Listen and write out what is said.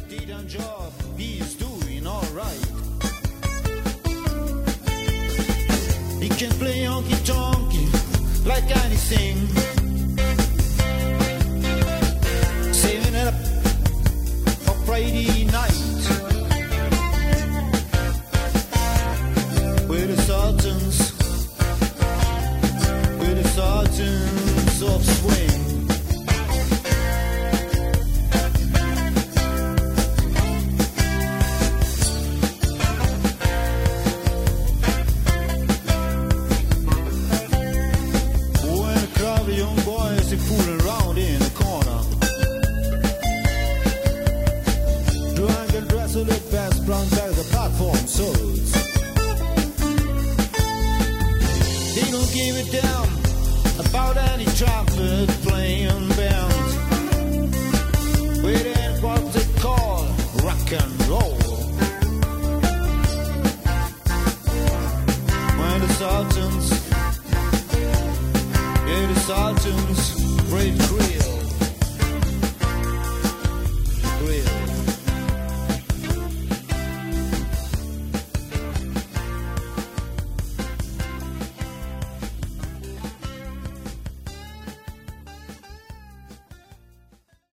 did a job, he's doing alright. He can play honky-tonky like anything, saving it up for Friday night with the Sultans of swing. Fooling around in the corner, drunk and dressed to look best, brown bags of platform souls. They don't give a damn about any trumpet playing band. Waiting what they call rock and roll. When the Sultans, yeah, the Sultans, great crew.